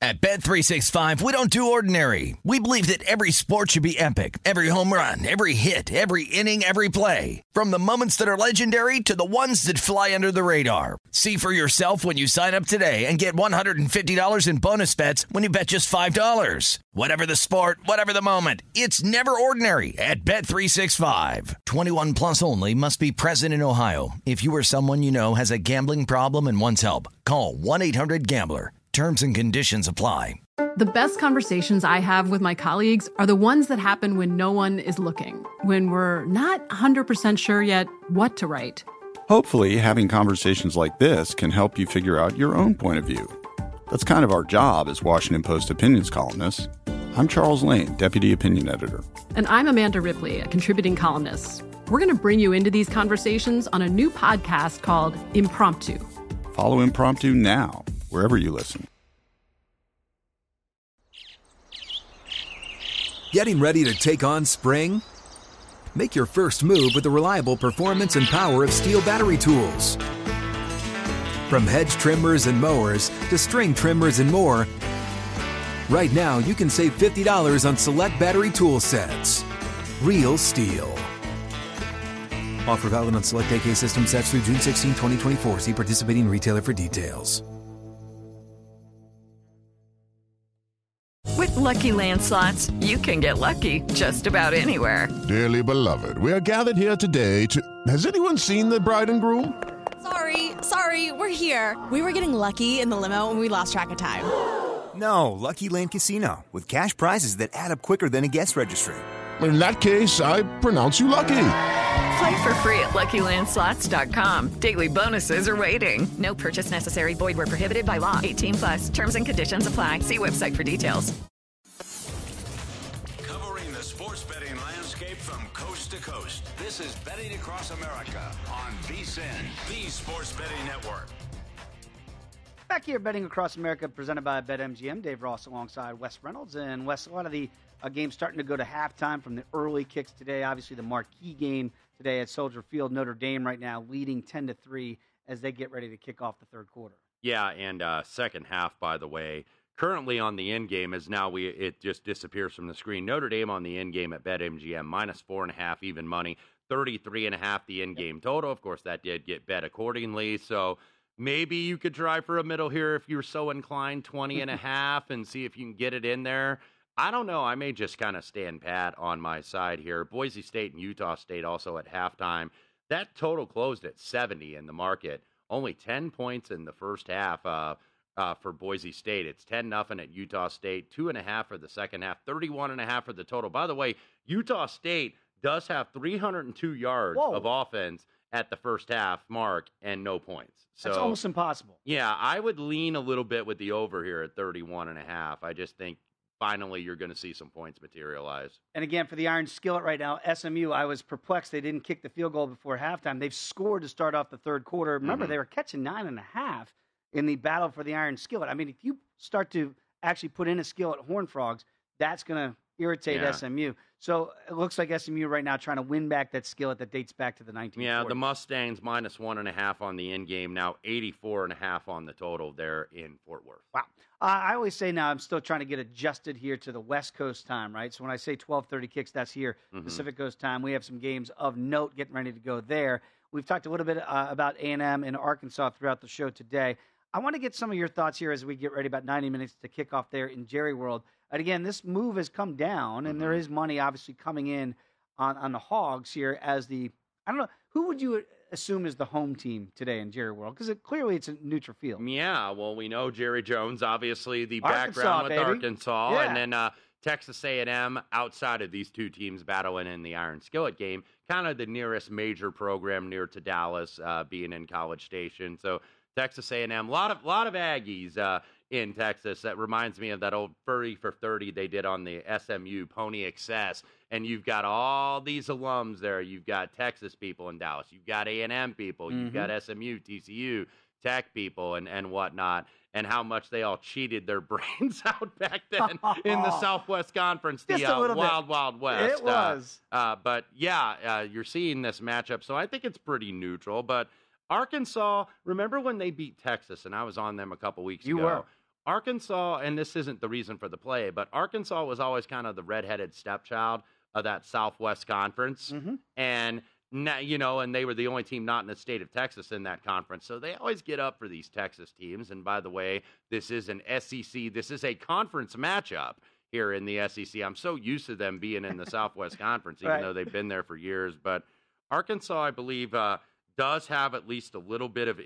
At Bet365, we don't do ordinary. We believe that every sport should be epic. Every home run, every hit, every inning, every play. From the moments that are legendary to the ones that fly under the radar. See for yourself when you sign up today and get $150 in bonus bets when you bet just $5. Whatever the sport, whatever the moment, it's never ordinary at Bet365. 21 plus only. Must be present in Ohio. If you or someone you know has a gambling problem and wants help, call 1-800-GAMBLER. Terms and conditions apply. The best conversations I have with my colleagues are the ones that happen when no one is looking, when we're not 100% sure yet what to write. Hopefully, having conversations like this can help you figure out your own point of view. That's kind of our job as Washington Post opinions columnists. I'm Charles Lane, Deputy Opinion Editor. And I'm Amanda Ripley, a contributing columnist. We're going to bring you into these conversations on a new podcast called Impromptu. Follow Impromptu now, wherever you listen. Getting ready to take on spring? Make your first move with the reliable performance and power of Steel battery tools. From hedge trimmers and mowers to string trimmers and more, right now you can save $50 on select battery tool sets. Real Steel. Offer valid on select AK system sets through June 16, 2024. See participating retailer for details. With Lucky Land Slots, you can get lucky just about anywhere. Dearly beloved, we are gathered here today to... Has anyone seen the bride and groom? Sorry, we're here. We were getting lucky in the limo and we lost track of time. No, Lucky Land Casino, with cash prizes that add up quicker than a guest registry. In that case, I pronounce you lucky. Play for free at LuckyLandSlots.com. Daily bonuses are waiting. No purchase necessary. Void where prohibited by law. 18 plus. Terms and conditions apply. See website for details. Covering the sports betting landscape from coast to coast. This is Betting Across America on VSiN, the Sports Betting Network. Back here, Betting Across America, presented by BetMGM. Dave Ross alongside Wes Reynolds. And Wes, a lot of the games starting to go to halftime from the early kicks today. Obviously, the marquee game today at Soldier Field. Notre Dame right now leading 10-3 as they get ready to kick off the third quarter. Yeah, and second half, by the way, currently on the end game is now it just disappears from the screen. Notre Dame on the end game at BetMGM, -4.5 even money, 33.5 the end game total. Of course, that did get bet accordingly. So maybe you could try for a middle here if you're so inclined, 20.5, and see if you can get it in there. I don't know. I may just kind of stand pat on my side here. Boise State and Utah State also at halftime. That total closed at 70 in the market. Only 10 points in the first half for Boise State. It's 10-0 at Utah State, 2.5 for the second half, 31.5 for the total. By the way, Utah State does have 302 yards of offense at the first half mark and no points. So that's almost impossible. Yeah, I would lean a little bit with the over here at 31.5. I just think finally you're going to see some points materialize. And again, for the Iron Skillet right now, SMU, I was perplexed. They didn't kick the field goal before halftime. They've scored to start off the third quarter. Remember, they were catching 9.5 in the battle for the Iron Skillet. I mean, if you start to actually put in a skillet Horned Frogs, that's going to irritate SMU. So it looks like SMU right now trying to win back that skillet that dates back to the 1940s. Yeah, the Mustangs -1.5 on the end game, now 84.5 on the total there in Fort Worth. Wow. I always say now I'm still trying to get adjusted here to the West Coast time, right? So when I say 12:30 kicks, that's here, Pacific Coast time. We have some games of note getting ready to go there. We've talked a little bit about A&M and Arkansas throughout the show today. I want to get some of your thoughts here as we get ready, about 90 minutes to kick off there in Jerry World. And again, this move has come down, and there is money obviously coming in on the Hogs here as the, I don't know, who would you assume is the home team today in Jerry World? Because clearly it's a neutral field. Yeah, well, we know Jerry Jones, obviously the Arkansas, background with baby. Arkansas, Yeah. and then Texas A&M outside of these two teams battling in the Iron Skillet game, kind of the nearest major program near to Dallas, being in College Station. So Texas A&M, a lot of Aggies in Texas. That reminds me of that old 30 for 30 they did on the SMU Pony Excess. And you've got all these alums there. You've got Texas people in Dallas. You've got A&M people. You've got SMU, TCU, Tech people, and whatnot. And how much they all cheated their brains out back then in the Southwest Conference, the Wild West. It was. But, yeah, you're seeing this matchup. So I think it's pretty neutral. But Arkansas, remember when they beat Texas, and I was on them a couple weeks ago? You were. Arkansas, and this isn't the reason for the play, but Arkansas was always kind of the redheaded stepchild of that Southwest Conference. And now, and they were the only team not in the state of Texas in that conference. So they always get up for these Texas teams. And by the way, this is an SEC. This is a conference matchup here in the SEC. I'm so used to them being in the Southwest Conference, even though they've been there for years. But Arkansas, I believe, does have at least a little bit of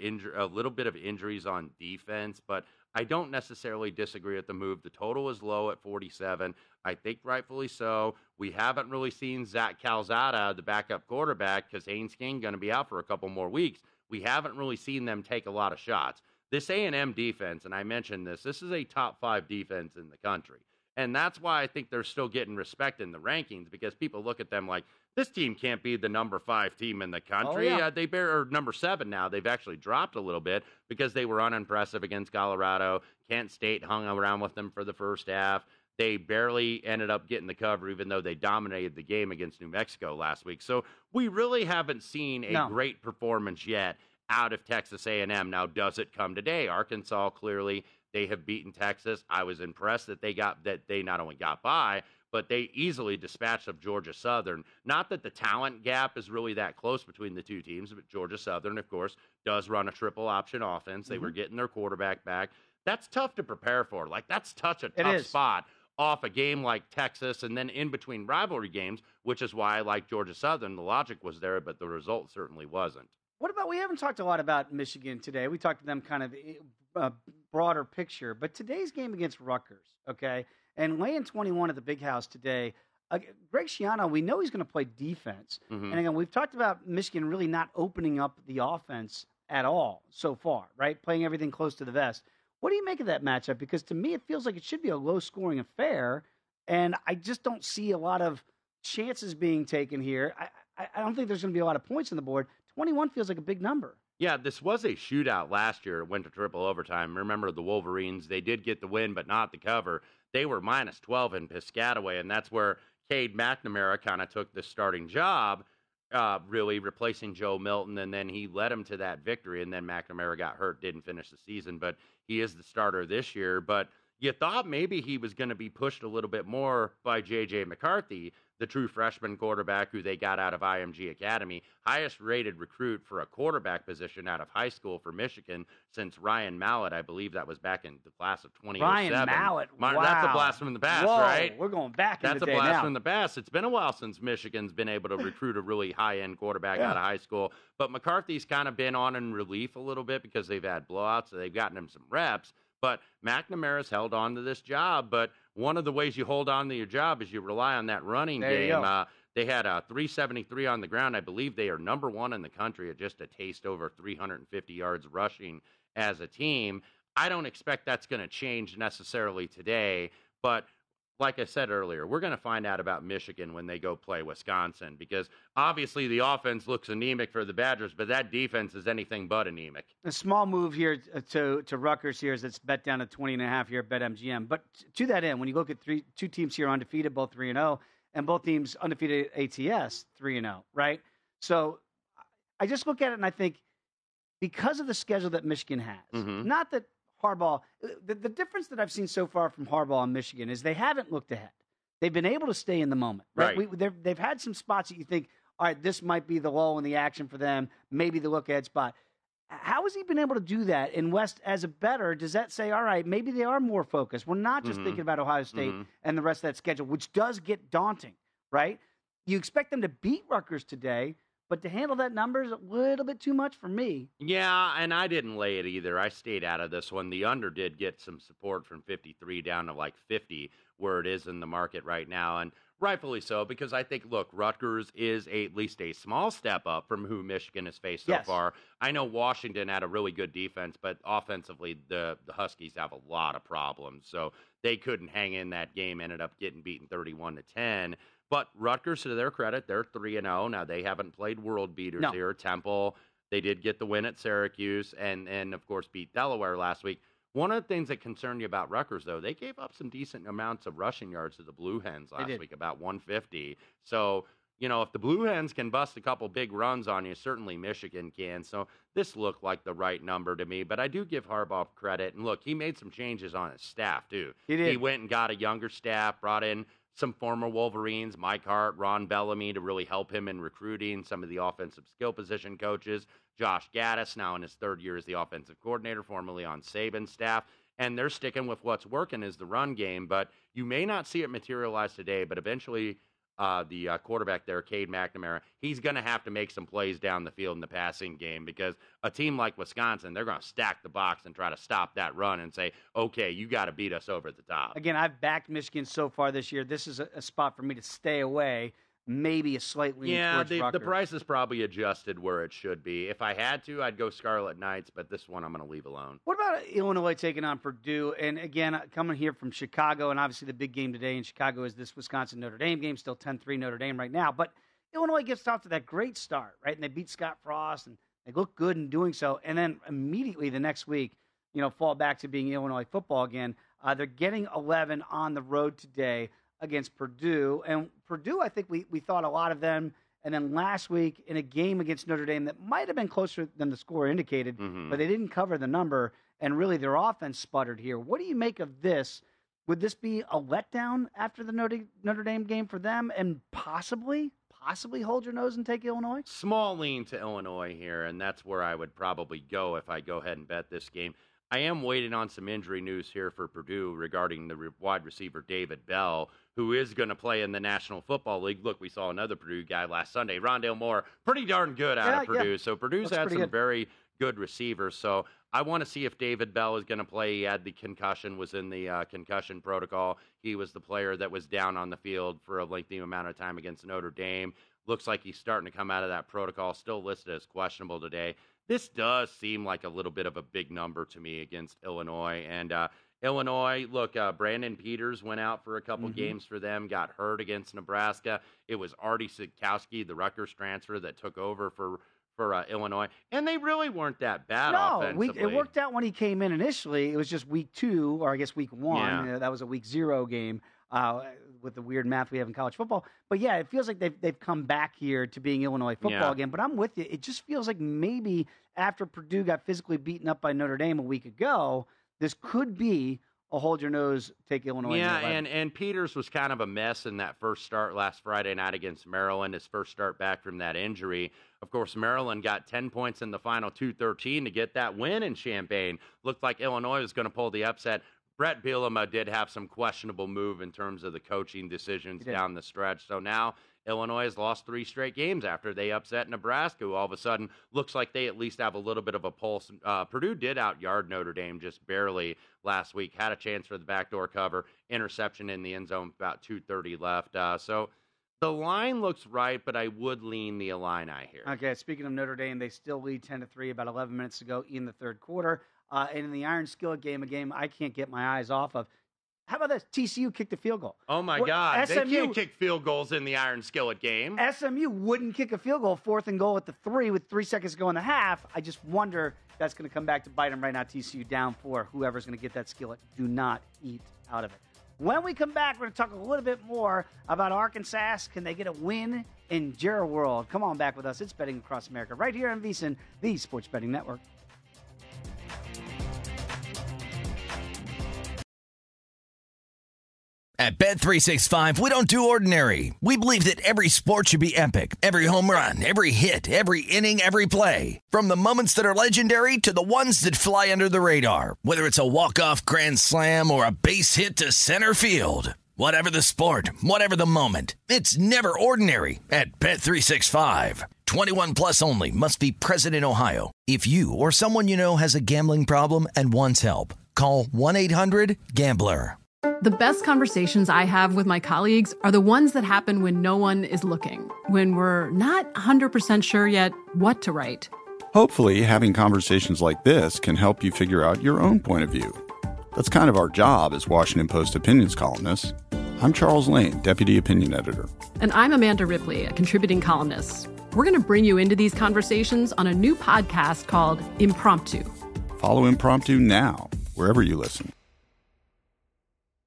injuries on defense, but I don't necessarily disagree with the move. The total is low at 47. I think rightfully so. We haven't really seen Zach Calzada, the backup quarterback, because Haynes King going to be out for a couple more weeks. We haven't really seen them take a lot of shots. This A&M defense, and I mentioned this is a top 5 defense in the country. And that's why I think they're still getting respect in the rankings, because people look at them like, this team can't be the number 5 team in the country. They are number 7 now. They've actually dropped a little bit because they were unimpressive against Colorado. Kent State hung around with them for the first half. They barely ended up getting the cover, even though they dominated the game against New Mexico last week. So we really haven't seen a great performance yet out of Texas A&M. Now, does it come today? Arkansas, clearly, they have beaten Texas. I was impressed that they not only got by, but they easily dispatched of Georgia Southern. Not that the talent gap is really that close between the two teams, but Georgia Southern, of course, does run a triple option offense. They were getting their quarterback back. That's tough to prepare for. Like, that's such a tough spot off a game like Texas and then in between rivalry games, which is why I like Georgia Southern. The logic was there, but the result certainly wasn't. What about, we haven't talked a lot about Michigan today. We talked to them kind of broader picture, but today's game against Rutgers, okay, and laying 21 at the Big House today, Greg Schiano, we know he's going to play defense. And again, we've talked about Michigan really not opening up the offense at all so far, right? Playing everything close to the vest. What do you make of that matchup? Because to me, it feels like it should be a low-scoring affair, and I just don't see a lot of chances being taken here. I don't think there's going to be a lot of points on the board. 21 feels like a big number. Yeah, this was a shootout last year. It went to triple overtime. Remember the Wolverines, they did get the win, but not the cover. They were minus 12 in Piscataway, and that's where Cade McNamara kind of took the starting job, really replacing Joe Milton, and then he led him to that victory, and then McNamara got hurt, didn't finish the season, but he is the starter this year. But you thought maybe he was going to be pushed a little bit more by J.J. McCarthy, the true freshman quarterback who they got out of IMG Academy, highest-rated recruit for a quarterback position out of high school for Michigan since Ryan Mallett. I believe that was back in the class of 2007. Ryan Mallett, wow. That's a blast from the past, Whoa, right? We're going back in the day now. That's a blast from the past. It's been a while since Michigan's been able to recruit a really high-end quarterback out of high school. But McCarthy's kind of been on in relief a little bit because they've had blowouts, so they've gotten him some reps. But McNamara's held on to this job. But one of the ways you hold on to your job is you rely on that running game. They had a 373 on the ground. I believe they are number 1 in the country at just a taste over 350 yards rushing as a team. I don't expect that's going to change necessarily today. But like I said earlier, we're going to find out about Michigan when they go play Wisconsin, because obviously the offense looks anemic for the Badgers, but that defense is anything but anemic. A small move here to Rutgers here is it's bet down to 20.5 here at BetMGM. But to that end, when you look at two teams here undefeated, both 3-0, and both teams undefeated ATS 3-0, right? So I just look at it and I think because of the schedule that Michigan has, not that Harbaugh, the difference that I've seen so far from Harbaugh and Michigan is they haven't looked ahead. They've been able to stay in the moment. Right? They've had some spots that you think, all right, this might be the lull in the action for them, maybe the look ahead spot. How has he been able to do that in West as a bettor? Does that say, all right, maybe they are more focused? We're not just thinking about Ohio State and the rest of that schedule, which does get daunting, right? You expect them to beat Rutgers today, but to handle that number is a little bit too much for me. Yeah, and I didn't lay it either. I stayed out of this one. The under did get some support from 53 down to like 50, where it is in the market right now, and rightfully so, because I think, look, Rutgers is at least a small step up from who Michigan has faced so far. I know Washington had a really good defense, but offensively, the Huskies have a lot of problems, so they couldn't hang in that game, ended up getting beaten 31-10. But Rutgers, to their credit, they're 3-0. Now, they haven't played world beaters here. Temple, they did get the win at Syracuse and, of course, beat Delaware last week. One of the things that concerned you about Rutgers, though, they gave up some decent amounts of rushing yards to the Blue Hens last week, about 150. So if the Blue Hens can bust a couple big runs on you, certainly Michigan can. So this looked like the right number to me. But I do give Harbaugh credit. And look, he made some changes on his staff, too. He did. He went and got a younger staff, brought in some former Wolverines, Mike Hart, Ron Bellamy, to really help him in recruiting, some of the offensive skill position coaches. Josh Gaddis, now in his third year as the offensive coordinator, formerly on Saban's staff. And they're sticking with what's working is the run game. But you may not see it materialize today, but eventually the quarterback there, Cade McNamara, he's going to have to make some plays down the field in the passing game because a team like Wisconsin, they're going to stack the box and try to stop that run and say, okay, you got to beat us over the top. Again, I've backed Michigan so far this year. This is a spot for me to stay away. Maybe a slight lean towards Rutgers. The price is probably adjusted where it should be. If I had to, I'd go Scarlet Knights, but this one I'm going to leave alone. What about Illinois taking on Purdue? And again, coming here from Chicago, and obviously the big game today in Chicago is this Wisconsin-Notre Dame game, still 10-3 Notre Dame right now. But Illinois gets off to that great start, right? And they beat Scott Frost, and they look good in doing so. And then immediately the next week, fall back to being Illinois football again. They're getting 11 on the road today against Purdue. And Purdue, I think we thought a lot of them. And then last week in a game against Notre Dame that might have been closer than the score indicated, but they didn't cover the number. And really their offense sputtered here. What do you make of this? Would this be a letdown after the Notre Dame game for them and possibly hold your nose and take Illinois? Small lean to Illinois here, and that's where I would probably go if I go ahead and bet this game. I am waiting on some injury news here for Purdue regarding the wide receiver David Bell, who is going to play in the National Football League. Look, we saw another Purdue guy last Sunday, Rondale Moore, pretty darn good out of Purdue. Yeah. So Purdue's had some very good receivers. So I want to see if David Bell is going to play. He had the concussion, was in the concussion protocol. He was the player that was down on the field for a lengthy amount of time against Notre Dame. Looks like he's starting to come out of that protocol, still listed as questionable today. This does seem like a little bit of a big number to me against Illinois. And Illinois, look, Brandon Peters went out for a couple games for them, got hurt against Nebraska. It was Artie Sitkowski, the Rutgers transfer, that took over for Illinois. And they really weren't that bad offensively. It worked out when he came in initially. It was just week 2, or I guess week 1. Yeah. That was a week 0 game. With the weird math we have in college football. But, yeah, it feels like they've come back here to being Illinois football again. But I'm with you. It just feels like maybe after Purdue got physically beaten up by Notre Dame a week ago, this could be a hold your nose, take Illinois. Yeah, and Peters was kind of a mess in that first start last Friday night against Maryland, his first start back from that injury. Of course, Maryland got 10 points in the final 2-13 to get that win in Champaign. Looked like Illinois was going to pull the upset. Brett Bielema did have some questionable move in terms of the coaching decisions down the stretch. So now Illinois has lost 3 straight games after they upset Nebraska, who all of a sudden looks like they at least have a little bit of a pulse. Purdue did out-yard Notre Dame just barely last week, had a chance for the backdoor cover, interception in the end zone, about 2:30 left. So the line looks right, but I would lean the Illini here. Okay, speaking of Notre Dame, they still lead 10-3 about 11 minutes to go in the third quarter. And in the Iron Skillet game, a game I can't get my eyes off of. How about this? TCU kicked a field goal. Oh, my God. SMU, they can't kick field goals in the Iron Skillet game. SMU wouldn't kick a field goal, 4th and goal at the 3 with 3 seconds to go in the half. I just wonder if that's going to come back to bite them right now. TCU down 4. Whoever's going to get that skillet, do not eat out of it. When we come back, we're going to talk a little bit more about Arkansas. Can they get a win in Jarrah World? Come on back with us. It's Betting Across America right here on VSiN, the Sports Betting Network. At Bet365, we don't do ordinary. We believe that every sport should be epic. Every home run, every hit, every inning, every play. From the moments that are legendary to the ones that fly under the radar. Whether it's a walk-off grand slam or a base hit to center field. Whatever the sport, whatever the moment. It's never ordinary at Bet365. 21 plus only. Must be present in Ohio. If you or someone you know has a gambling problem and wants help, call 1-800-GAMBLER. The best conversations I have with my colleagues are the ones that happen when no one is looking, when we're not 100% sure yet what to write. Hopefully, having conversations like this can help you figure out your own point of view. That's kind of our job as Washington Post opinions columnists. I'm Charles Lane, Deputy Opinion Editor. And I'm Amanda Ripley, a contributing columnist. We're going to bring you into these conversations on a new podcast called Impromptu. Follow Impromptu now, wherever you listen.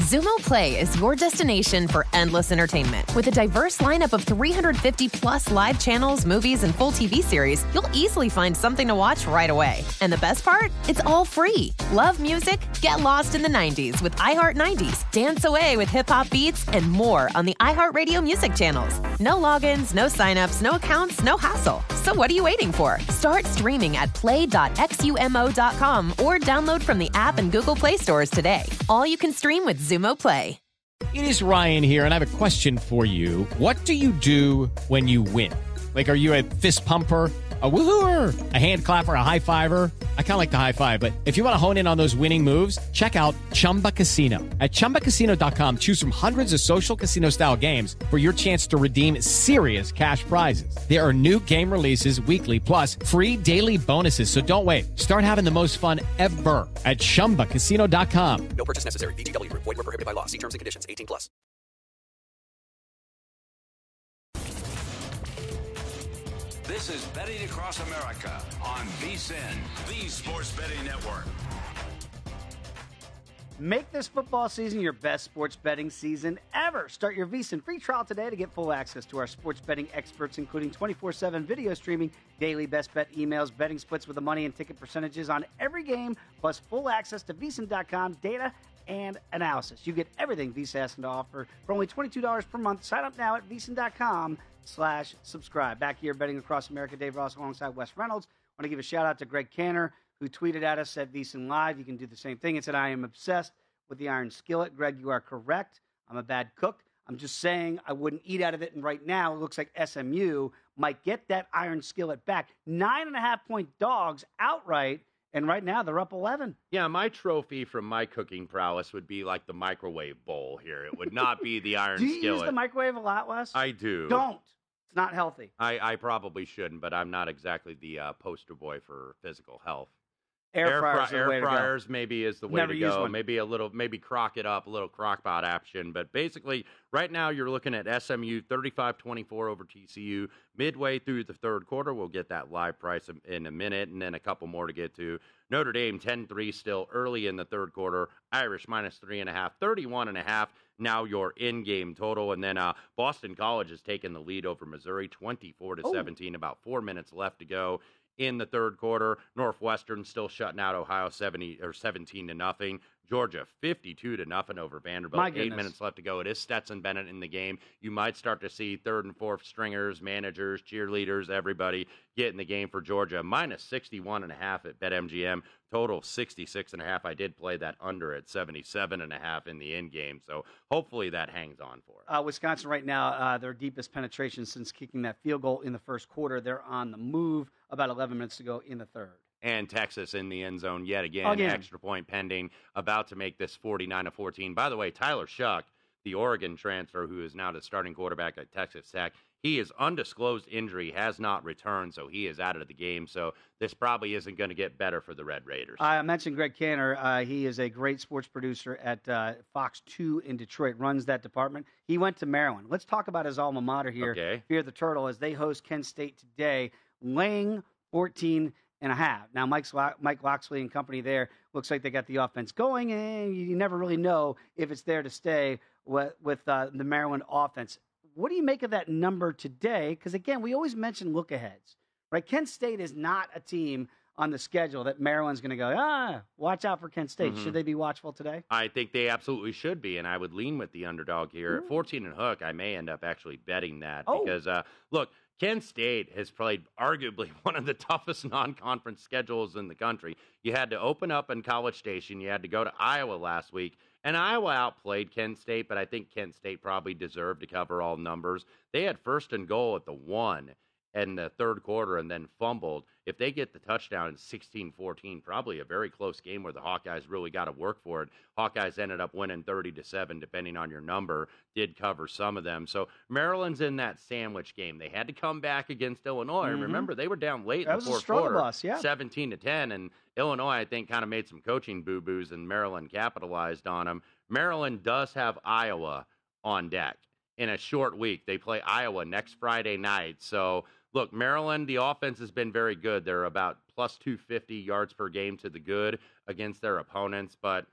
Zumo Play is your destination for endless entertainment. With a diverse lineup of 350 plus live channels, movies, and full TV series, you'll easily find something to watch right away. And the best part? It's all free. Love music? Get lost in the 90s with iHeart 90s, dance away with hip-hop beats, and more on the iHeartRadio music channels. No logins, no signups, no accounts, no hassle. So what are you waiting for? Start streaming at play.xumo.com or download from the app and Google Play stores today. All you can stream with Zumo Play. It is Ryan here, and I have a question for you. What do you do when you win? Like, are you a fist pumper, a woohooer, a hand clapper, a high fiver? I kind of like the high five, but if you want to hone in on those winning moves, check out Chumba Casino. At ChumbaCasino.com, choose from hundreds of social casino-style games for your chance to redeem serious cash prizes. There are new game releases weekly, plus free daily bonuses, so don't wait. Start having the most fun ever at ChumbaCasino.com. No purchase necessary. VGW. Void where prohibited by law. See terms and conditions. 18 plus. This is Betting Across America on VSiN, the Sports Betting Network. Make this football season your best sports betting season ever. Start your VSiN free trial today to get full access to our sports betting experts, including 24/7 video streaming, daily best bet emails, betting splits with the money and ticket percentages on every game, plus full access to VSiN.com data and analysis. You get everything VSiN has to offer for only $22 per month. Sign up now at VSiN.com/subscribe. Back here, Betting Across America, Dave Ross alongside Wes Reynolds. I want to give a shout out to Greg Canner, who tweeted at us at VSiN Live. You can do the same thing. It said, I am obsessed with the iron skillet. Greg, you are correct. I'm a bad cook. I'm just saying I wouldn't eat out of it. And right now, it looks like SMU might get that iron skillet back. 9.5-point dogs outright. And right now, they're up 11. Yeah, my trophy from my cooking prowess would be like the microwave bowl here. It would not be the iron skillet. Do you use the microwave a lot, Wes? I do. Don't. It's not healthy. I probably shouldn't, but I'm not exactly the poster boy for physical health. Air fryers maybe is the way Never to use go. one. Maybe crock it up, a little crock-pot action. But basically, right now you're looking at SMU 35-24 over TCU. Midway through the third quarter, we'll get that live price in a minute, and then a couple more to get to. Notre Dame 10-3 still early in the third quarter. Irish -3.5, 31.5. Now your in-game total, and then Boston College has taken the lead over Missouri 24-17. About 4 minutes left to go in the third quarter. Northwestern still shutting out Ohio 17-0. Georgia 52-0 over Vanderbilt. 8 minutes left to go. It is Stetson Bennett in the game. You might start to see third and fourth stringers, managers, cheerleaders, everybody get in the game for Georgia. -61.5 at BetMGM. Total 66.5. I did play that under at 77.5 in the end game. So hopefully that hangs on for us. Wisconsin right now, their deepest penetration since kicking that field goal in the first quarter. They're on the move. About 11 minutes to go in the third. And Texas in the end zone yet again. Extra point pending. About to make this 49-14. By the way, Tyler Shuck, the Oregon transfer who is now the starting quarterback at Texas Tech, he is undisclosed injury, has not returned, so he is out of the game. So this probably isn't going to get better for the Red Raiders. I mentioned Greg Canner. He is a great sports producer at Fox 2 in Detroit, runs that department. He went to Maryland. Let's talk about his alma mater here, Fear the Turtle, as they host Kent State today, laying 14.5. Now, Mike Loxley and company there, looks like they got the offense going, and you never really know if it's there to stay with the Maryland offense. What do you make of that number today? Because, again, we always mention look-aheads, right? Kent State is not a team on the schedule that Maryland's going to go, watch out for Kent State. Should they be watchful today? I think they absolutely should be, and I would lean with the underdog here. At 14 and hook, I may end up actually betting that because, look, Kent State has played arguably one of the toughest non-conference schedules in the country. You had to open up in College Station. You had to go to Iowa last week. And Iowa outplayed Kent State, but I think Kent State probably deserved to cover all numbers. They had first and goal at the 1 in the third quarter and then fumbled. If they get the touchdown in 16-14, probably a very close game where the Hawkeyes really got to work for it. Hawkeyes ended up winning 30-7, depending on your number, did cover some of them. So Maryland's in that sandwich game. They had to come back against Illinois. And remember, they were down late in the fourth quarter, 17-10, and Illinois, I think, kind of made some coaching boo-boos, and Maryland capitalized on them. Maryland does have Iowa on deck in a short week. They play Iowa next Friday night. So, look, Maryland, the offense has been very good. They're about plus 250 yards per game to the good against their opponents. But,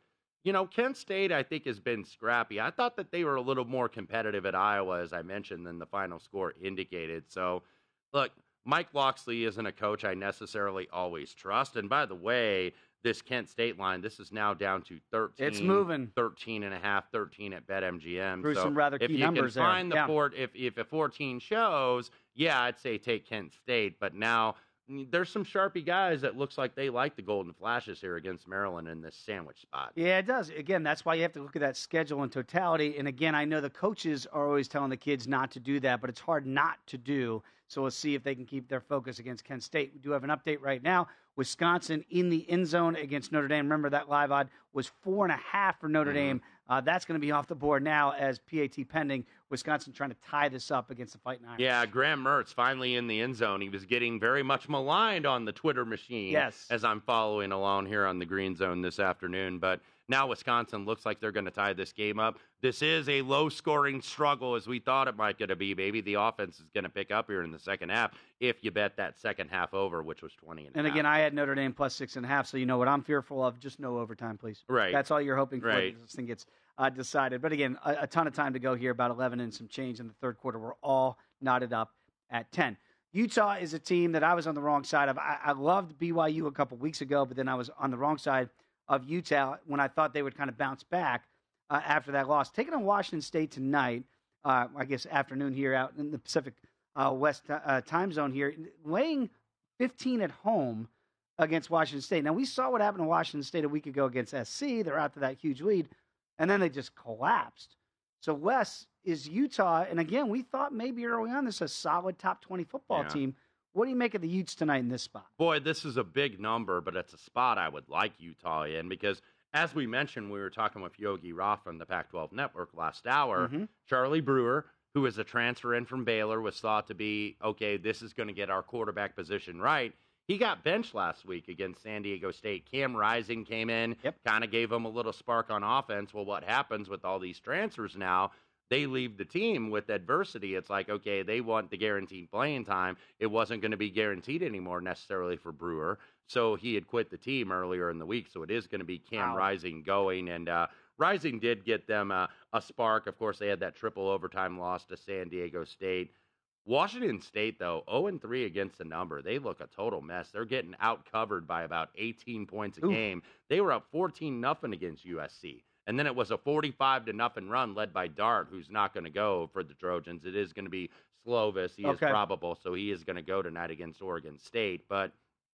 Kent State, I think, has been scrappy. I thought that they were a little more competitive at Iowa, as I mentioned, than the final score indicated. So, look, Mike Locksley isn't a coach I necessarily always trust. And by the way, this Kent State line, this is now down to 13. It's moving. 13.5, 13 at BetMGM. Through some rather key numbers there. If you can find if a 14 shows, yeah, I'd say take Kent State. But now there's some Sharpie guys that looks like they like the Golden Flashes here against Maryland in this sandwich spot. Yeah, it does. Again, that's why you have to look at that schedule in totality. And again, I know the coaches are always telling the kids not to do that, but it's hard not to do. So we'll see if they can keep their focus against Kent State. We do have an update right now. Wisconsin in the end zone against Notre Dame. Remember, that live odd was 4.5 for Notre Dame. That's going to be off the board now as PAT pending. Wisconsin trying to tie this up against the Fighting Irish. Yeah, Graham Mertz finally in the end zone. He was getting very much maligned on the Twitter machine as I'm following along here on the Green Zone this afternoon. But now Wisconsin looks like they're going to tie this game up. This is a low-scoring struggle as we thought it might going to be. Maybe the offense is going to pick up here in the second half if you bet that second half over, which was 20.5. And again, I had Notre Dame plus 6.5, so you know what I'm fearful of. Just no overtime, please. Right. That's all you're hoping for. Right. This thing gets decided. But again, a ton of time to go here, about 11 and some change in the third quarter. We're all knotted up at 10. Utah is a team that I was on the wrong side of. I loved BYU a couple weeks ago, but then I was on the wrong side of Utah when I thought they would kind of bounce back after that loss. Taking on Washington State tonight, I guess afternoon here out in the Pacific West time zone here, laying 15 at home against Washington State. Now, we saw what happened to Washington State a week ago against SC. They're out to that huge lead, and then they just collapsed. So, Wes, is Utah, and again, we thought maybe early on this is a solid top 20 football team. What do you make of the Utes tonight in this spot? Boy, this is a big number, but it's a spot I would like Utah in because, as we mentioned, we were talking with Yogi Roth from the Pac-12 Network last hour. Charlie Brewer, who is a transfer in from Baylor, was thought to be, okay, this is going to get our quarterback position right. He got benched last week against San Diego State. Cam Rising came in, kind of gave him a little spark on offense. Well, what happens with all these transfers now? They leave the team with adversity. It's like, okay, they want the guaranteed playing time. It wasn't going to be guaranteed anymore necessarily for Brewer. So he had quit the team earlier in the week. So it is going to be Cam Rising going. And Rising did get them a spark. Of course, they had that triple overtime loss to San Diego State. Washington State, though, 0-3 against the number. They look a total mess. They're getting out-covered by about 18 points a game. They were up 14-0 against USC. And then it was a 45-0 run led by Dart, who's not going to go for the Trojans. It is going to be Slovis. He is probable, so he is going to go tonight against Oregon State. But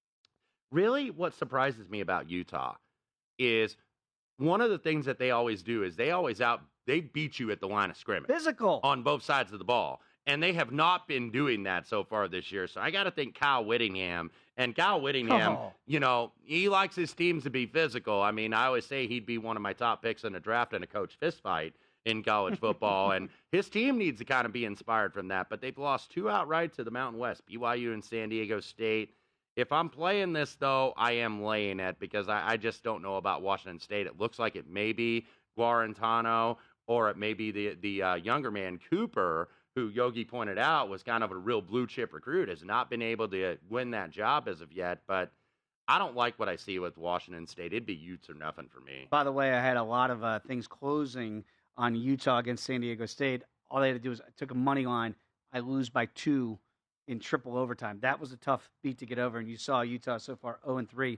really what surprises me about Utah is one of the things that they always do is they beat you at the line of scrimmage. Physical. On both sides of the ball. And they have not been doing that so far this year. So I got to think Kyle Whittingham. And Kyle Whittingham, he likes his teams to be physical. I mean, I always say he'd be one of my top picks in a draft and a coach fist fight in college football. And his team needs to kind of be inspired from that. But they've lost 2 outright to the Mountain West, BYU and San Diego State. If I'm playing this, though, I am laying it because I just don't know about Washington State. It looks like it may be Guarantano or it may be the younger man, Cooper, who Yogi pointed out was kind of a real blue-chip recruit, has not been able to win that job as of yet. But I don't like what I see with Washington State. It'd be Utes or nothing for me. By the way, I had a lot of things closing on Utah against San Diego State. All they had to do was I took a money line. I lose by 2 in triple overtime. That was a tough beat to get over, and you saw Utah so far 0-3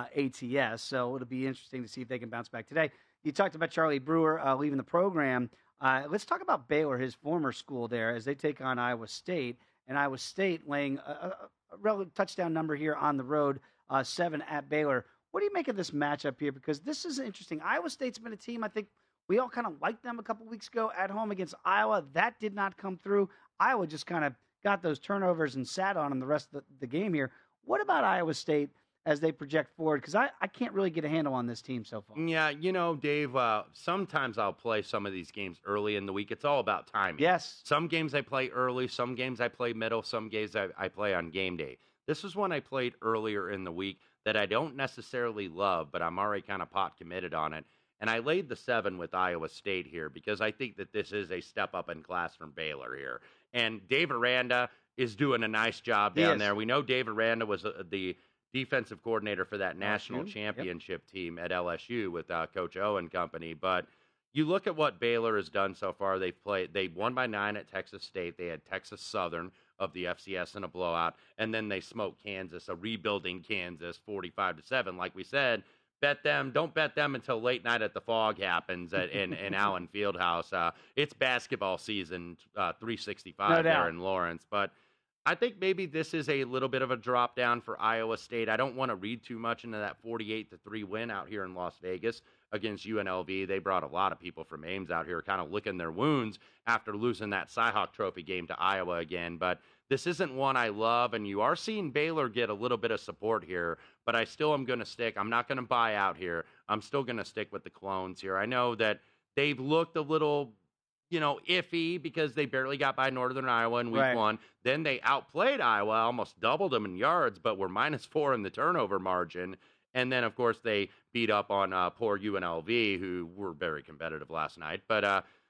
ATS. So it'll be interesting to see if they can bounce back today. You talked about Charlie Brewer leaving the program. Let's talk about Baylor, his former school there, as they take on Iowa State. And Iowa State laying a relative touchdown number here on the road, 7 at Baylor. What do you make of this matchup here? Because this is interesting. Iowa State's been a team, I think we all kind of liked them a couple weeks ago at home against Iowa. That did not come through. Iowa just kind of got those turnovers and sat on them the rest of the game here. What about Iowa State as they project forward? Because I can't really get a handle on this team so far. Yeah, Dave, sometimes I'll play some of these games early in the week. It's all about timing. Yes. Some games I play early, some games I play middle, some games I play on game day. This is one I played earlier in the week that I don't necessarily love, but I'm already kind of pot committed on it. And I laid the 7 with Iowa State here because I think that this is a step up in class from Baylor here. And Dave Aranda is doing a nice job down there. We know Dave Aranda was the defensive coordinator for that national LSU, championship team at LSU with Coach O and company. But you look at what Baylor has done so far. They won by 9 at Texas State. They had Texas Southern of the FCS in a blowout, and then they smoked Kansas, a rebuilding Kansas, 45-7. Like we said, don't bet them until late night at the Fog happens in Allen Fieldhouse. It's basketball season, 365 there in Lawrence. But I think maybe this is a little bit of a drop down for Iowa State. I don't want to read too much into that 48-3 win out here in Las Vegas against UNLV. They brought a lot of people from Ames out here kind of licking their wounds after losing that Cy-Hawk Trophy game to Iowa again. But this isn't one I love, and you are seeing Baylor get a little bit of support here, but I still am going to stick. I'm not going to buy out here. I'm still going to stick with the Clones here. I know that they've looked a little iffy because they barely got by Northern Iowa in week 1. Then they outplayed Iowa, almost doubled them in yards, but were -4 in the turnover margin. And then, of course, they beat up on poor UNLV, who were very competitive last night. But,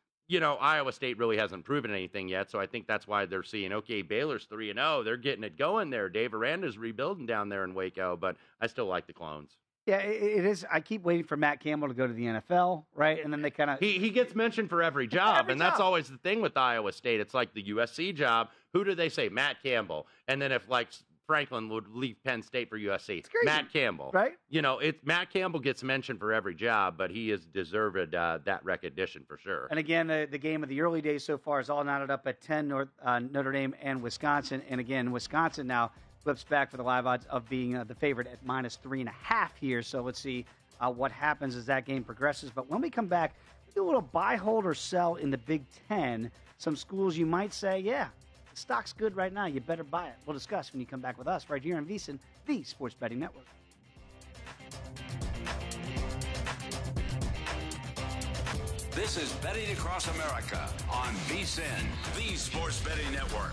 Iowa State really hasn't proven anything yet, so I think that's why they're seeing, okay, Baylor's 3-0. They're getting it going there. Dave Aranda's rebuilding down there in Waco, but I still like the Clones. Yeah, it is. I keep waiting for Matt Campbell to go to the NFL, right? And then they kind of... He gets mentioned for every job, that's always the thing with Iowa State. It's like the USC job. Who do they say? Matt Campbell. And then if, Franklin would leave Penn State for USC. Matt Campbell. Right? Matt Campbell gets mentioned for every job, but he has deserved that recognition for sure. And again, the game of the early days so far is all knotted up at 10, Notre Dame and Wisconsin. And again, Wisconsin now flips back for the live odds of being the favorite at -3.5 here. So let's see what happens as that game progresses. But when we come back, we do a little buy, hold, or sell in the Big Ten. Some schools you might say, yeah, the stock's good right now. You better buy it. We'll discuss when you come back with us right here on VSiN, the Sports Betting Network. This is Betting Across America on VSiN, the Sports Betting Network.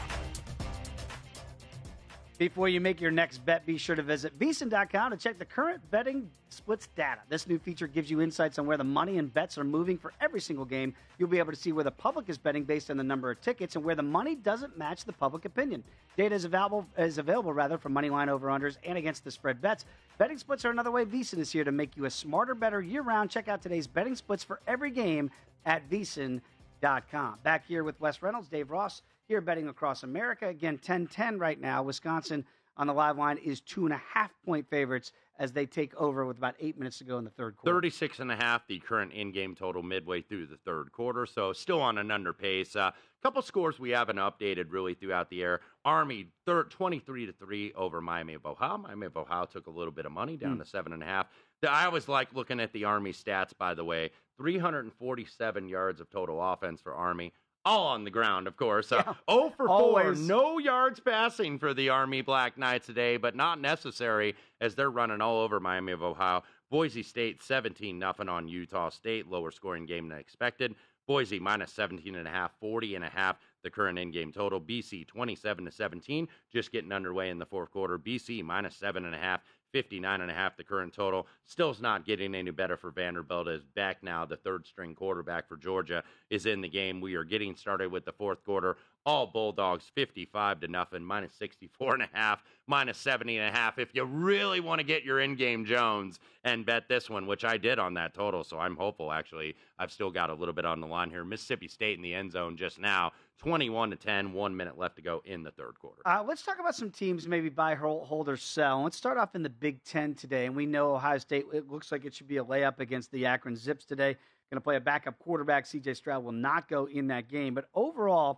Before you make your next bet, be sure to visit VSiN.com to check the current betting splits data. This new feature gives you insights on where the money and bets are moving for every single game. You'll be able to see where the public is betting based on the number of tickets and where the money doesn't match the public opinion. Data is available for money line over-unders and against the spread bets. Betting splits are another way VSiN is here to make you a smarter, better year-round. Check out today's betting splits for every game at VSiN.com. Back here with Wes Reynolds, Dave Ross, here betting across America. Again, 10-10 right now. Wisconsin on the live line is 2.5-point favorites as they take over with about 8 minutes to go in the third quarter. 36.5, the current in-game total midway through the third quarter, so still on an under pace. Couple scores we haven't updated really throughout the air. Army 23-3 over Miami of Ohio. Miami of Ohio took a little bit of money down to 7.5. I always like looking at the Army stats, by the way. 347 yards of total offense for Army. All on the ground, of course. 0 for 4, always. No yards passing for the Army Black Knights today, but not necessary as they're running all over Miami of Ohio. Boise State 17-0 on Utah State, lower scoring game than expected. Boise -17.5, 40.5, the current in-game total. BC 27-17, just getting underway in the fourth quarter. BC -7.5. 59.5, the current total. Still's not getting any better for Vanderbilt as Beck now, the third-string quarterback for Georgia, is in the game. We are getting started with the fourth quarter. All Bulldogs 55-0, -64.5, -70.5. If you really want to get your in-game Jones and bet this one, which I did on that total, so I'm hopeful, actually. I've still got a little bit on the line here. Mississippi State in the end zone just now, 21-10, 1 minute left to go in the third quarter. Let's talk about some teams maybe buy, hold, or sell. Let's start off in the Big Ten today, and we know Ohio State, it looks like it should be a layup against the Akron Zips today. Going to play a backup quarterback. C.J. Stroud will not go in that game, but overall,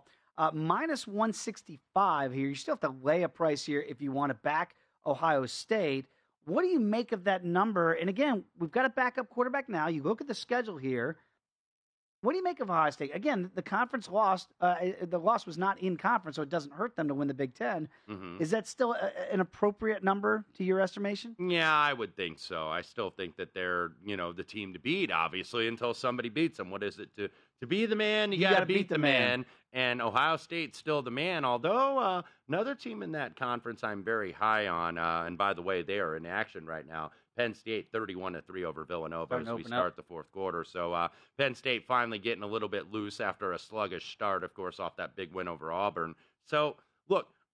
-165 here. You still have to lay a price here if you want to back Ohio State. What do you make of that number? And again, we've got a backup quarterback now. You look at the schedule here. What do you make of Ohio State? Again, the conference lost. The loss was not in conference, so it doesn't hurt them to win the Big Ten. Mm-hmm. Is that still an appropriate number to your estimation? Yeah, I would think so. I still think that they're, the team to beat, obviously, until somebody beats them. What is it? To be the man, you got to beat the man. And Ohio State's still the man, although another team in that conference I'm very high on, and by the way, they are in action right now. Penn State 31-3 over Villanova as we start the fourth quarter. So Penn State finally getting a little bit loose after a sluggish start, of course, off that big win over Auburn. So, look,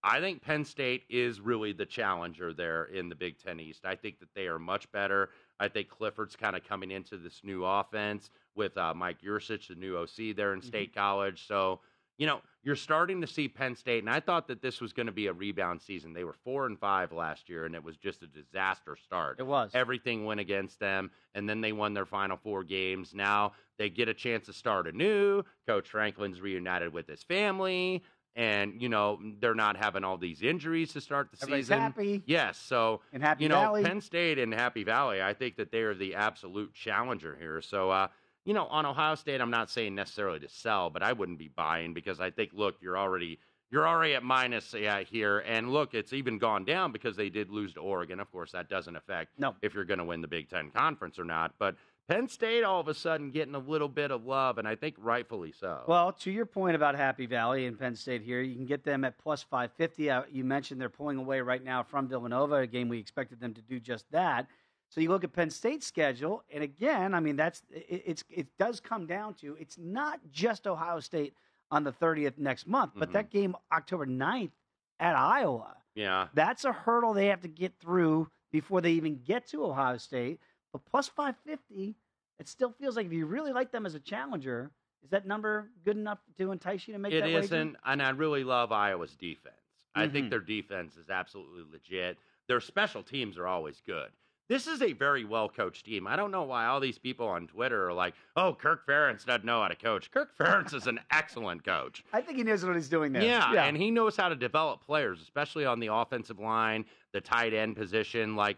I think Penn State is really the challenger there in the Big Ten East. I think that they are much better. I think Clifford's kind of coming into this new offense with Mike Yursich, the new OC there in State College. So, you're starting to see Penn State, and I thought that this was going to be a rebound season. They were 4-5 last year, and it was just a disaster start. It was. Everything went against them, and then they won their final 4 games. Now they get a chance to start anew. Coach Franklin's reunited with his family. And, they're not having all these injuries to start the Everybody's season. happy. Yes. So, In Happy Valley. Penn State and Happy Valley, I think that they are the absolute challenger here. So, on Ohio State, I'm not saying necessarily to sell, but I wouldn't be buying because I think, look, you're already at minus here. And, look, it's even gone down because they did lose to Oregon. Of course, that doesn't affect if you're going to win the Big Ten Conference or not. But Penn State all of a sudden getting a little bit of love, and I think rightfully so. Well, to your point about Happy Valley and Penn State here, you can get them at plus 550. You mentioned they're pulling away right now from Villanova, a game we expected them to do just that. So you look at Penn State's schedule, and again, I mean, it does come down to it's not just Ohio State on the 30th next month, but that game October 9th at Iowa. Yeah. That's a hurdle they have to get through before they even get to Ohio State. But plus 550, it still feels like if you really like them as a challenger, is that number good enough to entice you to make that wager? It isn't, and I really love Iowa's defense. I think their defense is absolutely legit. Their special teams are always good. This is a very well-coached team. I don't know why all these people on Twitter are like, oh, Kirk Ferentz doesn't know how to coach. Kirk Ferentz is an excellent coach. I think he knows what he's doing there. Yeah, and he knows how to develop players, especially on the offensive line, the tight end position. Like,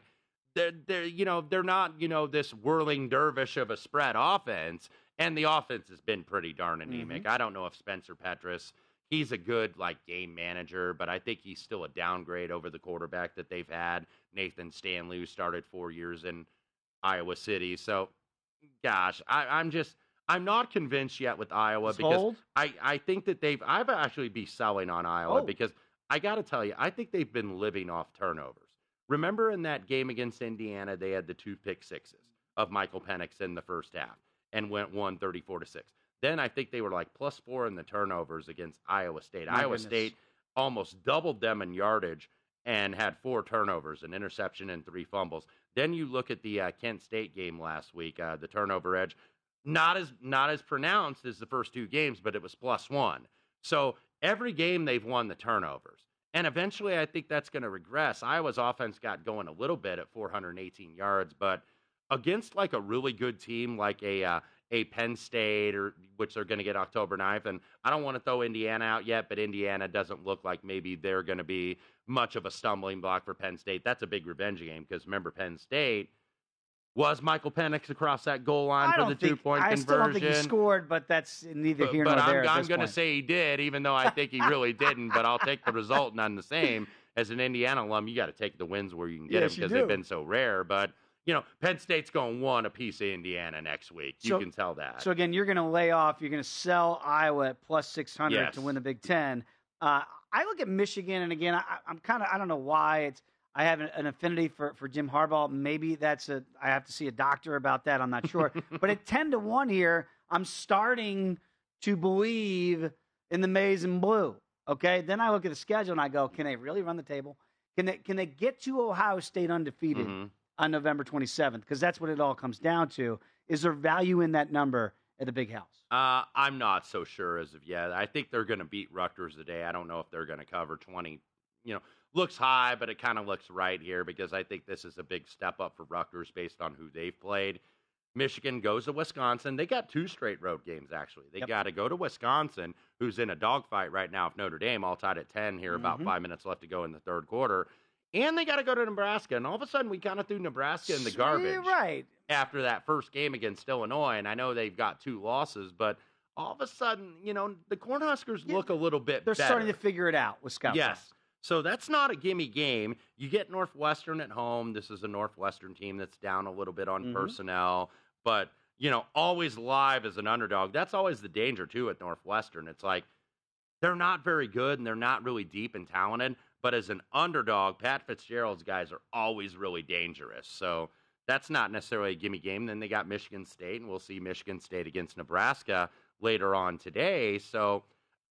they're not, this whirling dervish of a spread offense, and the offense has been pretty darn anemic. I don't know if Spencer Petras, he's a good, game manager, but I think he's still a downgrade over the quarterback that they've had, Nathan Stanley, who started 4 years in Iowa City. So, gosh, I'm not convinced yet with Iowa because I think that I've actually be selling on Iowa because I got to tell you, I think they've been living off turnovers. Remember in that game against Indiana, they had the 2 pick sixes of Michael Penix in the first half and won 34-6. Then I think they were +4 in the turnovers against Iowa State. Iowa State almost doubled them in yardage and had 4 turnovers, an interception and 3 fumbles. Then you look at the Kent State game last week, the turnover edge, not as pronounced as the first 2 games, but it was +1. So every game they've won the turnovers. And eventually I think that's going to regress. Iowa's offense got going a little bit at 418 yards, but against a really good team like a Penn State, which they're going to get October 9th. And I don't want to throw Indiana out yet, but Indiana doesn't look like maybe they're going to be much of a stumbling block for Penn State. That's a big revenge game because remember, Penn State was Michael Penix across that goal line for the 2-point conversion. I still don't think he scored, but that's neither here nor there. But I'm going to say he did, even though I think he really didn't. But I'll take the result none the same. As an Indiana alum, you got to take the wins where you can get them because they've been so rare. But Penn State's going 1 apiece of Indiana next week. You can tell that. So, again, you're going to lay off. You're going to sell Iowa at +600 to win the Big Ten. I look at Michigan, and, again, I'm kind of – I don't know why. I have an affinity for Jim Harbaugh. Maybe I have to see a doctor about that. I'm not sure. But at 10-1 here, I'm starting to believe in the maize and blue. Okay? Then I look at the schedule, and I go, can they really run the table? Can they get to Ohio State undefeated on November 27th? Because that's what it all comes down to. Is there value in that number at the Big House? I'm not so sure as of yet. I think they're going to beat Rutgers today. I don't know if they're going to cover 20. Looks high, but it kind of looks right here because I think this is a big step up for Rutgers based on who they've played. Michigan goes to Wisconsin. They got 2 straight road games, actually. They got to go to Wisconsin, who's in a dogfight right now with Notre Dame, all tied at 10 here, about 5 minutes left to go in the third quarter. And they got to go to Nebraska. And all of a sudden, we kind of threw Nebraska in the garbage after that first game against Illinois. And I know they've got 2 losses, but all of a sudden, the Cornhuskers look a little bit better. They're starting to figure it out with Wisconsin. Yes. So that's not a gimme game. You get Northwestern at home. This is a Northwestern team that's down a little bit on personnel, but, always live as an underdog. That's always the danger, too, at Northwestern. It's like they're not very good and they're not really deep and talented, but as an underdog, Pat Fitzgerald's guys are always really dangerous. So that's not necessarily a gimme game. Then they got Michigan State, and we'll see Michigan State against Nebraska later on today. So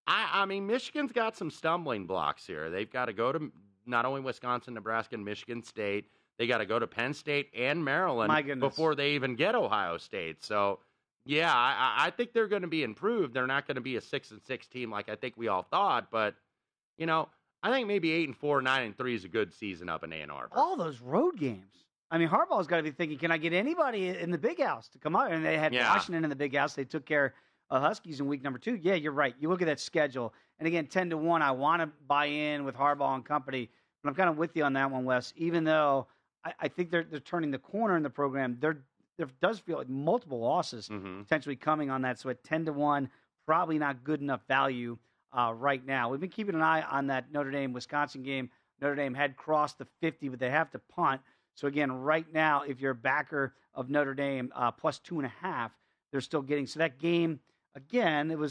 I mean, Michigan's got some stumbling blocks here. They've got to go to not only Wisconsin, Nebraska, and Michigan State. They got to go to Penn State and Maryland before they even get Ohio State. So, yeah, I think they're going to be improved. They're not going to be a 6-6 team like I think we all thought. But, you know, I think maybe 8-4, 9-3 is a good season up in Ann Arbor. All those road games. I mean, Harbaugh's got to be thinking, can I get anybody in the Big House to come out? And they had Washington in the Big House. They took care of Huskies in week number 2. Yeah, you're right. You look at that schedule. And, again, 10-1, I want to buy in with Harbaugh and company. But I'm kind of with you on that one, Wes, even though I think they're turning the corner in the program. There does feel like multiple losses potentially coming on that. So at 10-1, probably not good enough value right now. We've been keeping an eye on that Notre Dame-Wisconsin game. Notre Dame had crossed the 50, but they have to punt. So, again, right now, if you're a backer of Notre Dame, plus 2.5, they're still getting. So that game, again, it was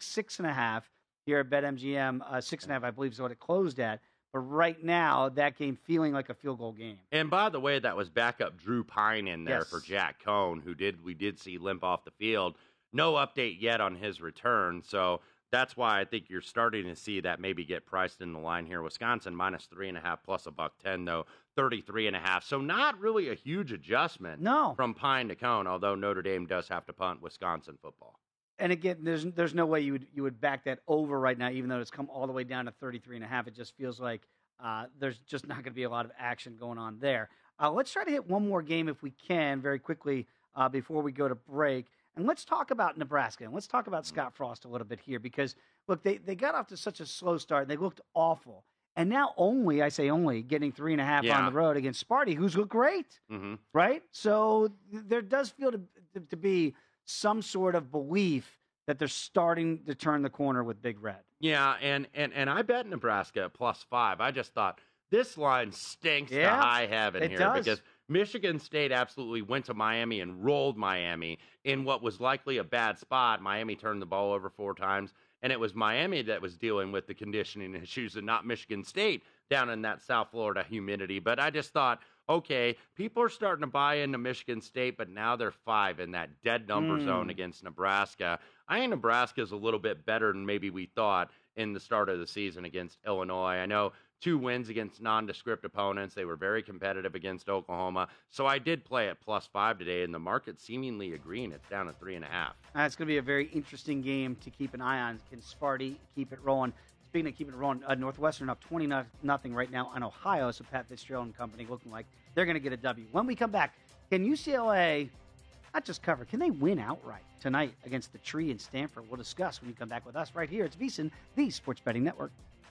6.5 here at BetMGM. 6.5, I believe, is what it closed at. But right now, that game feeling like a field goal game. And by the way, that was backup Drew Pine in there for Jack Cohn, who we did see limp off the field. No update yet on his return, so that's why I think you're starting to see that maybe get priced in the line here. Wisconsin minus 3.5 plus $1.10 though, 33.5. So not really a huge adjustment from Pine to Cohn, although Notre Dame does have to punt Wisconsin football. And again, there's no way you would back that over right now, even though it's come all the way down to 33.5. It just feels like there's just not going to be a lot of action going on there. Let's try to hit one more game if we can very quickly before we go to break. And let's talk about Nebraska. And let's talk about Scott Frost a little bit here because, look, they got off to such a slow start. They looked awful. And now only getting 3.5 on the road against Sparty, who's looked great, right? So there does feel to be some sort of belief that they're starting to turn the corner with Big Red. Yeah, and I bet Nebraska at plus 5. I just thought this line stinks to high heaven here because Michigan State absolutely went to Miami and rolled Miami in what was likely a bad spot. Miami turned the ball over 4 times, and it was Miami that was dealing with the conditioning issues and not Michigan State down in that South Florida humidity. But I just thought, okay, people are starting to buy into Michigan State, but now they're 5 in that dead number zone against Nebraska. I think Nebraska's a little bit better than maybe we thought in the start of the season against Illinois. I know 2 wins against nondescript opponents. They were very competitive against Oklahoma. So I did play at plus 5 today, and the market's seemingly agreeing. It's down to 3.5. It's going to be a very interesting game to keep an eye on. Can Sparty keep it rolling? Speaking of keeping it rolling, Northwestern up 20-0 right now on Ohio. So Pat Fitzgerald and company looking like they're going to get a W. When we come back, can UCLA not just cover, can they win outright tonight against the Tree in Stanford? We'll discuss when you come back with us right here. It's VSiN, the Sports Betting Network.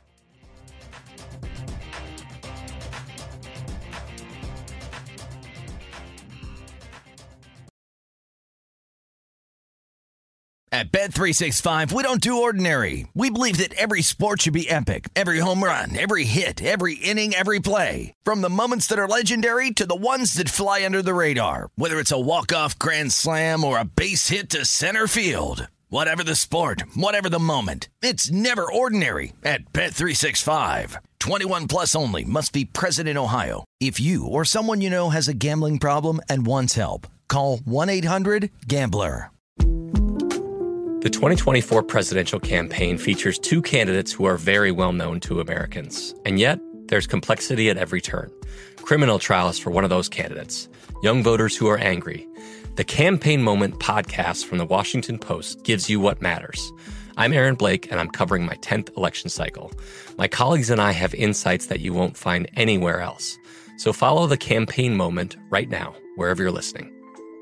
At Bet365, we don't do ordinary. We believe that every sport should be epic. Every home run, every hit, every inning, every play. From the moments that are legendary to the ones that fly under the radar. Whether it's a walk-off grand slam or a base hit to center field. Whatever the sport, whatever the moment. It's never ordinary at Bet365. 21 plus only. Must be present in Ohio. If you or someone you know has a gambling problem and wants help, call 1-800-GAMBLER. The 2024 presidential campaign features 2 candidates who are very well known to Americans. And yet, there's complexity at every turn. Criminal trials for one of those candidates. Young voters who are angry. The Campaign Moment podcast from the Washington Post gives you what matters. I'm Aaron Blake, and I'm covering my 10th election cycle. My colleagues and I have insights that you won't find anywhere else. So follow The Campaign Moment right now, wherever you're listening.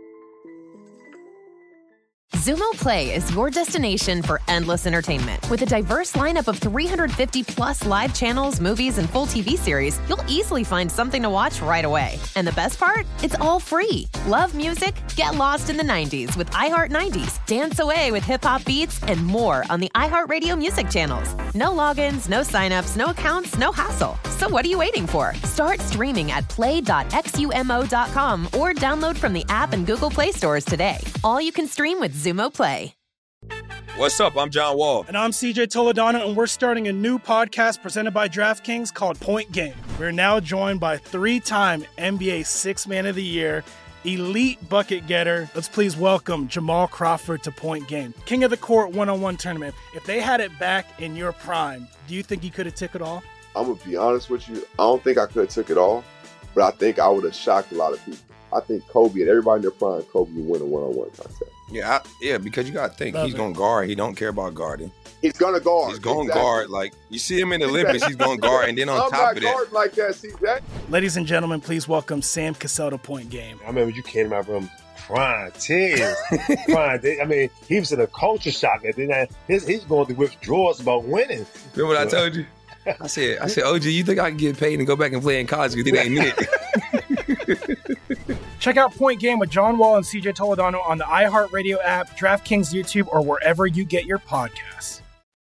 Xumo Play is your destination for endless entertainment. With a diverse lineup of 350-plus live channels, movies, and full TV series, you'll easily find something to watch right away. And the best part? It's all free. Love music? Get lost in the 90s with iHeart 90s, dance away with hip-hop beats, and more on the iHeartRadio music channels. No logins, no signups, no accounts, no hassle. So what are you waiting for? Start streaming at play.xumo.com or download from the app and Google Play stores today. All you can stream with Xumo Play. What's up? I'm John Wall. And I'm CJ Toledano, and we're starting a new podcast presented by DraftKings called Point Game. We're now joined by 3-time NBA Sixth Man of the Year, elite bucket getter. Let's please welcome Jamal Crawford to Point Game. King of the Court one-on-one tournament. If they had it back in your prime, do you think you could have took it all? I'm going to be honest with you. I don't think I could have took it all, but I think I would have shocked a lot of people. I think Kobe and everybody in their prime, Kobe would win a one-on-one contest. Yeah, because you got to think, he's going to guard. He don't care about guarding. He's going to guard. He's going to guard. Like, you see him in the Olympics, he's going to guard. And then on top of that. I'm not guarding like that, see that? Ladies and gentlemen, please welcome Sam Cassell to Point Game. I remember you came out from prime 10. I mean, he was in a culture shock. And then he's going through withdrawals about winning. Remember what I told you? I said, OG, you think I can get paid and go back and play in college because it ain't it? Check out Point Game with John Wall and CJ Toledano on the iHeartRadio app, DraftKings YouTube, or wherever you get your podcasts.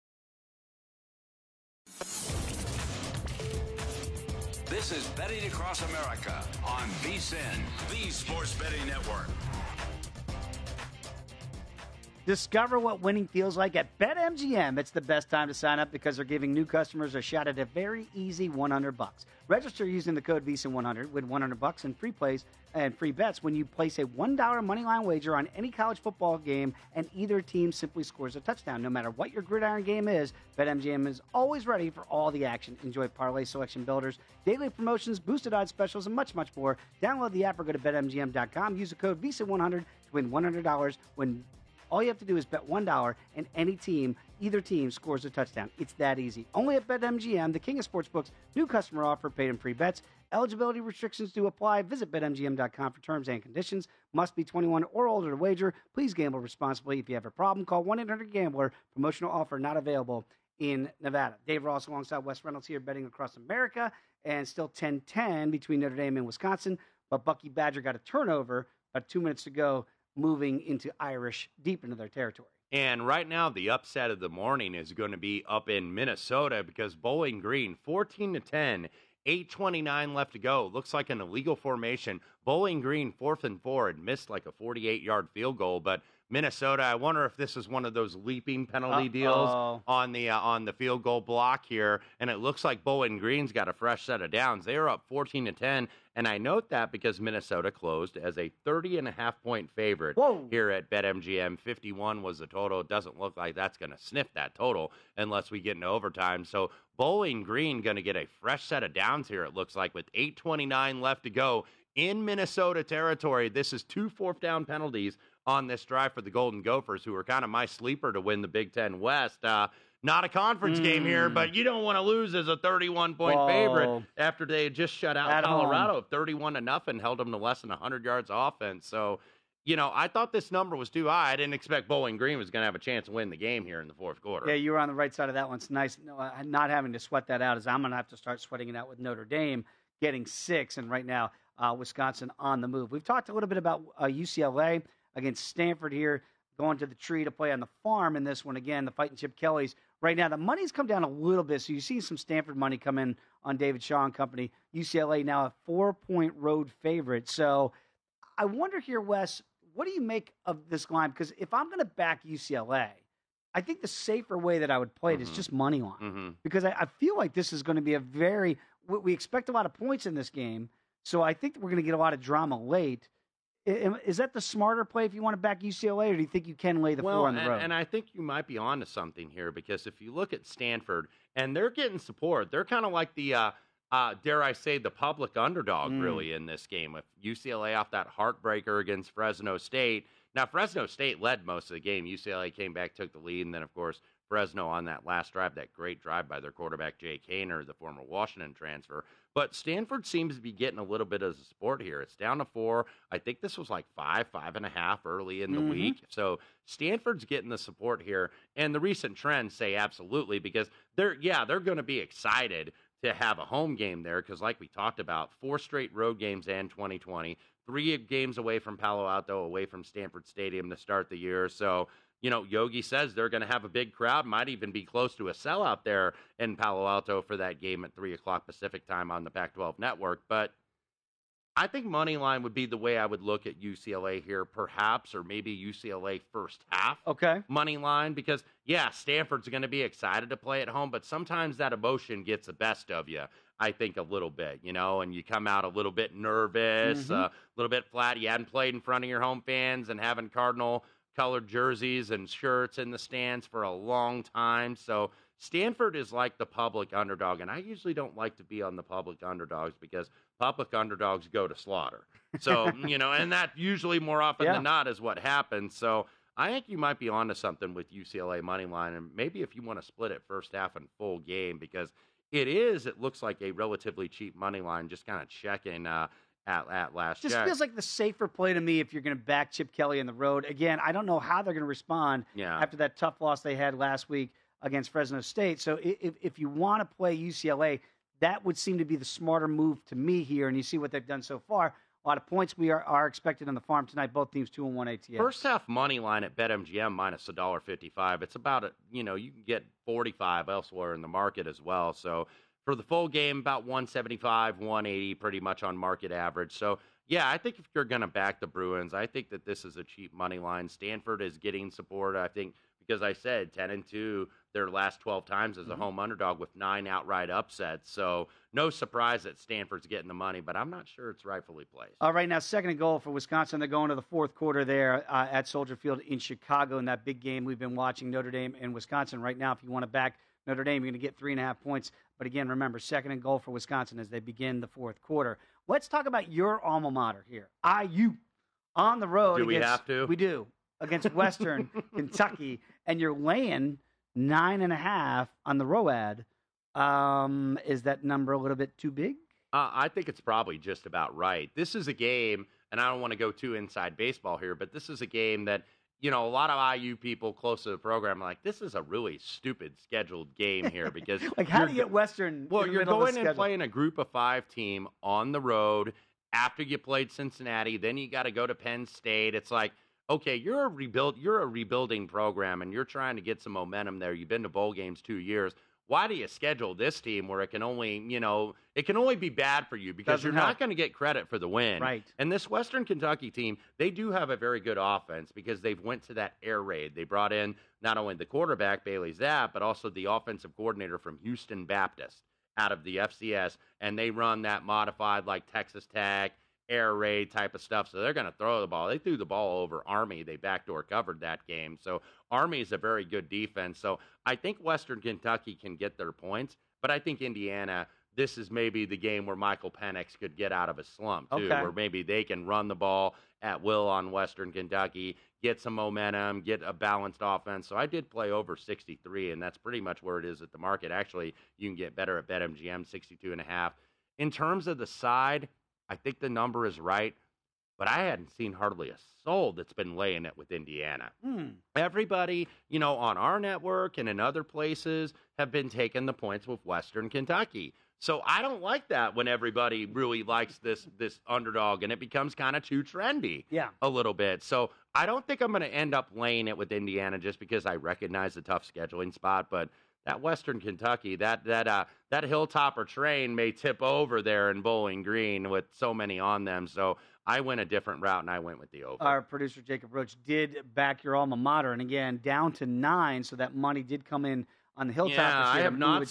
This is Betting Across America on VSiN, the Sports Betting Network. Discover what winning feels like at BetMGM. It's the best time to sign up because they're giving new customers a shot at a very easy $100. Register using the code VSiN100 with $100 in free plays and free bets when you place a $1 moneyline wager on any college football game and either team simply scores a touchdown. No matter what your gridiron game is, BetMGM is always ready for all the action. Enjoy parlay selection builders, daily promotions, boosted odds specials, and much, much more. Download the app or go to BetMGM.com. Use the code VSiN100 to win $100 when all you have to do is bet $1 and either team scores a touchdown. It's that easy. Only at BetMGM, the king of sportsbooks. New customer offer, paid and free bets. Eligibility restrictions do apply. Visit BetMGM.com for terms and conditions. Must be 21 or older to wager. Please gamble responsibly. If you have a problem, call 1-800-GAMBLER. Promotional offer not available in Nevada. Dave Ross alongside Wes Reynolds here, betting across America. And still 10-10 between Notre Dame and Wisconsin. But Bucky Badger got a turnover about 2 minutes to go, moving into Irish deep into their territory. And right now, the upset of the morning is going to be up in Minnesota because Bowling Green, 14-10, 8:29 left to go. Looks like an illegal formation. Bowling Green, 4th and 4, had missed like a 48-yard field goal, but Minnesota, I wonder if this is one of those leaping penalty deals on the field goal block here. And it looks like Bowling Green's got a fresh set of downs. They are up 14-10. And I note that because Minnesota closed as a 30.5-point favorite here at BetMGM. 51 was the total. It doesn't look like that's going to sniff that total unless we get into overtime. So Bowling Green going to get a fresh set of downs here, it looks like, with 8:29 left to go in Minnesota territory. This is 2 fourth-down penalties on this drive for the Golden Gophers, who are kind of my sleeper to win the Big Ten West. Not a conference game here, but you don't want to lose as a 31-point favorite after they had just shut out Colorado 31-0, held them to less than 100 yards offense. So, I thought this number was too high. I didn't expect Bowling Green was going to have a chance to win the game here in the fourth quarter. Yeah, you were on the right side of that one. It's nice not having to sweat that out, as I'm going to have to start sweating it out with Notre Dame getting 6, and right now Wisconsin on the move. We've talked a little bit about UCLA against Stanford here, going to the tree to play on the farm in this one. Again, the Fighting Chip Kellys. Right now, the money's come down a little bit, so you see some Stanford money come in on David Shaw and company. UCLA now a 4-point road favorite. So I wonder here, Wes, what do you make of this line? Because if I'm going to back UCLA, I think the safer way that I would play it is just money line. Because I feel like this is going to be we expect a lot of points in this game, so I think we're going to get a lot of drama late. Is that the smarter play if you want to back UCLA, or do you think you can lay the floor on the road? And I think you might be onto something here, because if you look at Stanford, and they're getting support, they're kind of like the, dare I say, the public underdog, really, in this game. With UCLA off that heartbreaker against Fresno State. Now, Fresno State led most of the game. UCLA came back, took the lead, and then, of course, Fresno on that last drive, that great drive by their quarterback, Jay Kaner, the former Washington transfer. But Stanford seems to be getting a little bit of support here. It's down to 4. I think this was like 5.5 early in the week. So Stanford's getting the support here. And the recent trends say absolutely, because they're going to be excited to have a home game there, because like we talked about, 4 straight road games in 2020, 3 games away from Palo Alto, away from Stanford Stadium to start the year. So, Yogi says they're going to have a big crowd, might even be close to a sellout there in Palo Alto for that game at 3 o'clock Pacific time on the Pac-12 network. But I think money line would be the way I would look at UCLA here, perhaps, or maybe UCLA first half money line, because, Stanford's going to be excited to play at home, but sometimes that emotion gets the best of you. I think, a little bit, and you come out a little bit nervous, a little bit flat. You hadn't played in front of your home fans and having Cardinal-colored jerseys and shirts in the stands for a long time. So Stanford is like the public underdog, and I usually don't like to be on the public underdogs because public underdogs go to slaughter. So, and that usually more often than not is what happens. So I think you might be onto something with UCLA money line, and maybe if you want to split it first half and full game, because it looks like a relatively cheap money line, just kind of checking at last Just check. feels like the safer play to me if you're going to back Chip Kelly on the road. Again, I don't know how they're going to respond after that tough loss they had last week against Fresno State. So if you want to play UCLA, that would seem to be the smarter move to me here, and you see what they've done so far. A lot of points we are expected on the farm tonight. Both teams 2-1 ATS. First half money line at BetMGM minus $1.55. It's about you can get 45 elsewhere in the market as well. So for the full game, about 175, 180, pretty much on market average. So yeah, I think if you're going to back the Bruins, I think that this is a cheap money line. Stanford is getting support, I think, because I said 10-2 their last 12 times as a home underdog with 9 outright upsets. So no surprise that Stanford's getting the money, but I'm not sure it's rightfully placed. All right, now second and goal for Wisconsin. They're going to the fourth quarter there at Soldier Field in Chicago in that big game we've been watching, Notre Dame and Wisconsin. Right now, if you want to back Notre Dame, you're going to get 3.5 points. But again, remember, second and goal for Wisconsin as they begin the fourth quarter. Let's talk about your alma mater here, IU, on the road. Do we have to? We do. Against Western Kentucky, and you're laying 9.5 on the ROAD. Is that number a little bit too big? I think it's probably just about right. This is a game, and I don't want to go too inside baseball here, but this is a game that, a lot of IU people close to the program are like, this is a really stupid scheduled game here because like, how do you get Western? Well, you're going and playing a Group of 5 team on the road after you played Cincinnati. Then you got to go to Penn State. It's like, okay, you're a rebuilding program, and you're trying to get some momentum there. You've been to bowl games 2 years. Why do you schedule this team where it can only be bad for you because you're not going to get credit for the win? Right. And this Western Kentucky team, they do have a very good offense because they've went to that air raid. They brought in not only the quarterback, Bailey Zapp, but also the offensive coordinator from Houston Baptist out of the FCS, and they run that modified like Texas Tech, air raid type of stuff, so they're going to throw the ball. They threw the ball over Army. They backdoor covered that game. So Army is a very good defense. So I think Western Kentucky can get their points, but I think Indiana, this is maybe the game where Michael Penix could get out of a slump, too, where maybe they can run the ball at will on Western Kentucky, get some momentum, get a balanced offense. So I did play over 63, and that's pretty much where it is at the market. Actually, you can get better at BetMGM, 62.5. In terms of the side, I think the number is right, but I hadn't seen hardly a soul that's been laying it with Indiana. Everybody, on our network and in other places have been taking the points with Western Kentucky. So I don't like that when everybody really likes this underdog, and it becomes kind of too trendy a little bit. So I don't think I'm going to end up laying it with Indiana just because I recognize the tough scheduling spot, but that Western Kentucky, that Hilltopper train may tip over there in Bowling Green with so many on them. So I went a different route, and I went with the over. Our producer, Jacob Roach, did back your alma mater, and again, down to 9, so that money did come in on the Hilltopper. Yeah, I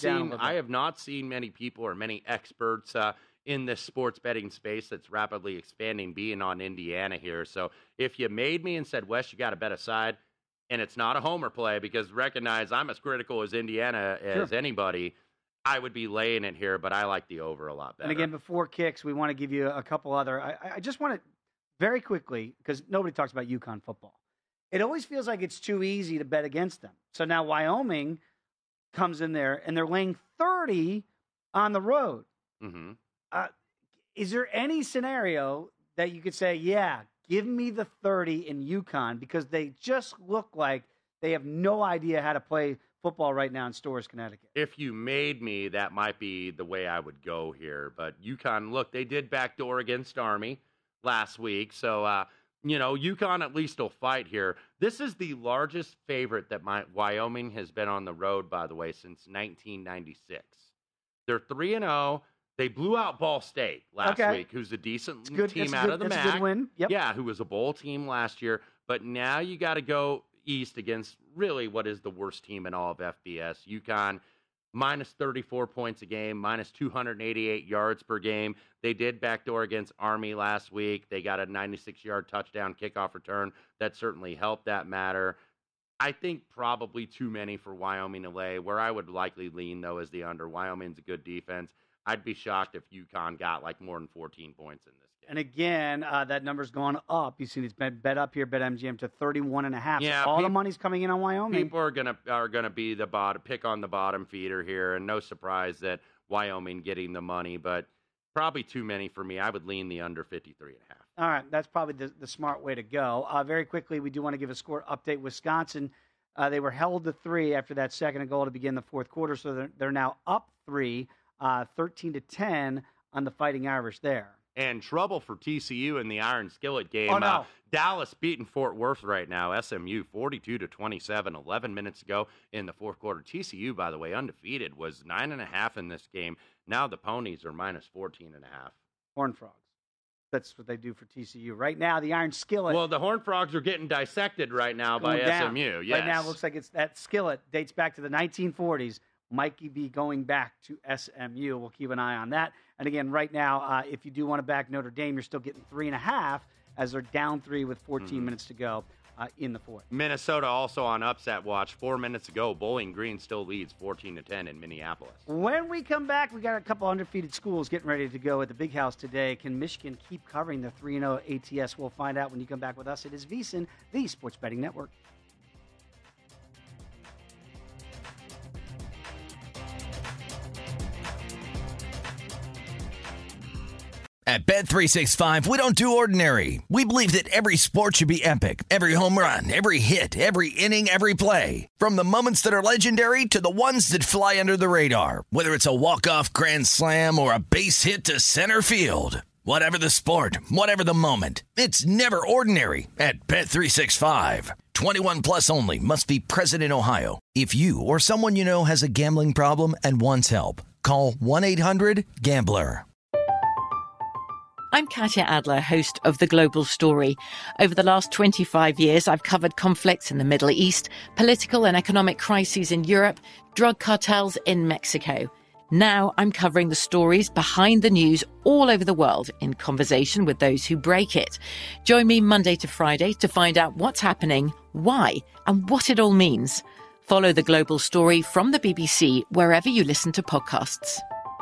have not seen many people or many experts in this sports betting space that's rapidly expanding being on Indiana here. So if you made me and said, Wes, you got to bet a side, and it's not a homer play because recognize I'm as critical as Indiana as anybody, I would be laying it here, but I like the over a lot better. And again, before kicks, we want to give you a couple other. I just want to very quickly, because nobody talks about UConn football. It always feels like it's too easy to bet against them. So now Wyoming comes in there, and they're laying 30 on the road. Mm-hmm. Is there any scenario that you could say, yeah, give me the 30 in UConn, because they just look like they have no idea how to play football right now in Storrs, Connecticut? If you made me, that might be the way I would go here. But UConn, look, they did backdoor against Army last week. So, UConn at least will fight here. This is the largest favorite that Wyoming has been on the road, by the way, since 1996. They're 3-0. They blew out Ball State last week, who's a decent team out of the MAC. That's a good win. Yep. Yeah, who was a bowl team last year. But now you got to go east against really what is the worst team in all of FBS. UConn, minus 34 points a game, minus 288 yards per game. They did backdoor against Army last week. They got a 96-yard touchdown kickoff return. That certainly helped that matter. I think probably too many for Wyoming to lay. Where I would likely lean, though, is the under. Wyoming's a good defense. I'd be shocked if UConn got like more than 14 points in this game. And again, that number's gone up. You've seen it's been bet up here, BetMGM to 31.5. Yeah, so all the money's coming in on Wyoming. People are gonna be the bottom, pick on the bottom feeder here, and no surprise that Wyoming getting the money, but probably too many for me. I would lean the under 53.5. All right, that's probably the smart way to go. Very quickly, we do want to give a score update. Wisconsin, they were held to 3 after that second goal to begin the fourth quarter, so they're now up 3, 13-10 on the Fighting Irish there. And trouble for TCU in the Iron Skillet game. Oh, no. Dallas beating Fort Worth right now. SMU 42-27, 11 minutes ago in the fourth quarter. TCU, by the way, undefeated, was 9.5 in this game. Now the Ponies are minus 14.5. Horned Frogs. That's what they do for TCU. Right now, the Iron Skillet. Well, the Horned Frogs are getting dissected right now by SMU. Yes. Right now, it looks like it's that skillet dates back to the 1940s. Might be going back to SMU. We'll keep an eye on that. And again, right now, if you do want to back Notre Dame, you're still getting 3.5 as they're down 3 with 14 minutes to go in the fourth. Minnesota also on upset watch. 4 minutes ago, Bowling Green still leads 14-10 in Minneapolis. When we come back, we got a couple undefeated schools getting ready to go at the Big House today. Can Michigan keep covering the 3-0 ATS? We'll find out when you come back with us. It is VSiN, the Sports Betting Network. At Bet365, we don't do ordinary. We believe that every sport should be epic. Every home run, every hit, every inning, every play. From the moments that are legendary to the ones that fly under the radar. Whether it's a walk-off grand slam or a base hit to center field. Whatever the sport, whatever the moment. It's never ordinary at Bet365. 21 plus only. Must be present in Ohio. If you or someone you know has a gambling problem and wants help, call 1-800-GAMBLER. I'm Katya Adler, host of The Global Story. Over the last 25 years, I've covered conflicts in the Middle East, political and economic crises in Europe, drug cartels in Mexico. Now I'm covering the stories behind the news all over the world in conversation with those who break it. Join me Monday to Friday to find out what's happening, why, and what it all means. Follow The Global Story from the BBC wherever you listen to podcasts.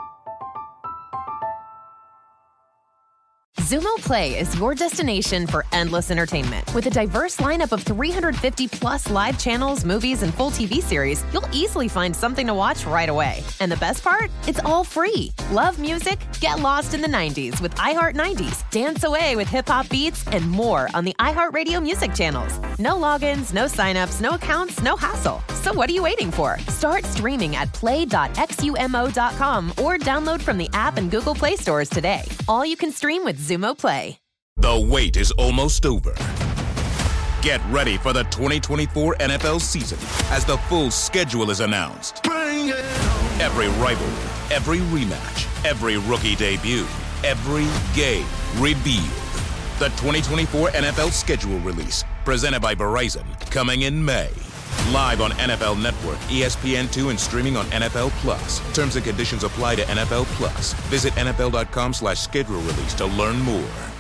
Xumo Play is your destination for endless entertainment. With a diverse lineup of 350-plus live channels, movies, and full TV series, you'll easily find something to watch right away. And the best part? It's all free. Love music? Get lost in the 90s with iHeart 90s, dance away with hip-hop beats, and more on the iHeartRadio music channels. No logins, no signups, no accounts, no hassle. So what are you waiting for? Start streaming at play.xumo.com or download from the app and Google Play stores today. All you can stream with Xumo Play. The wait is almost over. Get ready for the 2024 NFL season as the full schedule is announced. Bring it on. Every rivalry, every rematch, every rookie debut, every game revealed. The 2024 NFL schedule release, presented by Verizon, coming in May. Live on NFL Network, ESPN2, and streaming on NFL Plus. Terms and conditions apply to NFL Plus. Visit NFL.com/schedule release to learn more.